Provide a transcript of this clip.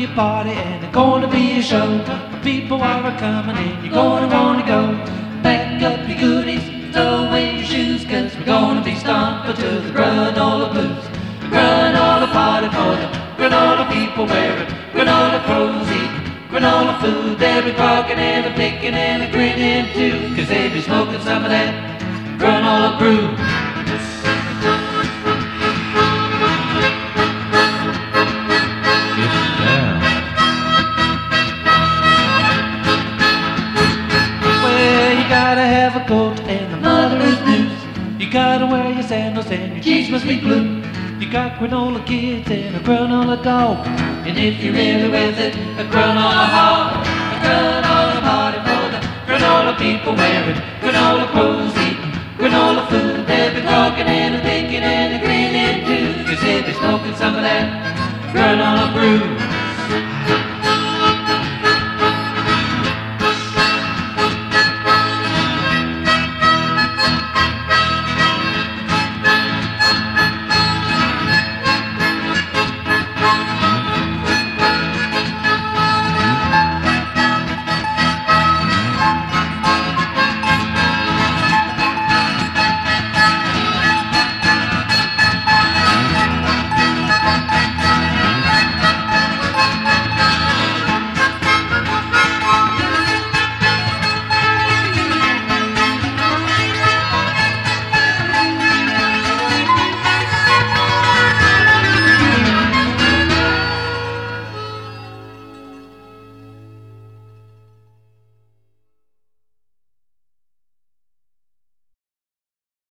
party and there's gonna be a show. People are a-coming and you're gonna wanna go. Pack up your goodies, throw away your shoes, 'cause we're gonna be stomping to the granola blues. Granola party for the granola people wearing granola clothes, eating granola food. They'll be talking and a picking and a grinning too, 'cause they be smoking some of that granola brew. Well, you gotta have a coat and a mother's news. You gotta wear your sandals and your jeans must be blue. You got granola kids and a granola dog, and if you're really with it, a granola hog. A granola party for the granola people wearing granola clothes, eating granola food. They'll be talking and a thinking and a grinning too, 'cause they'll be smoking some of that granola brew.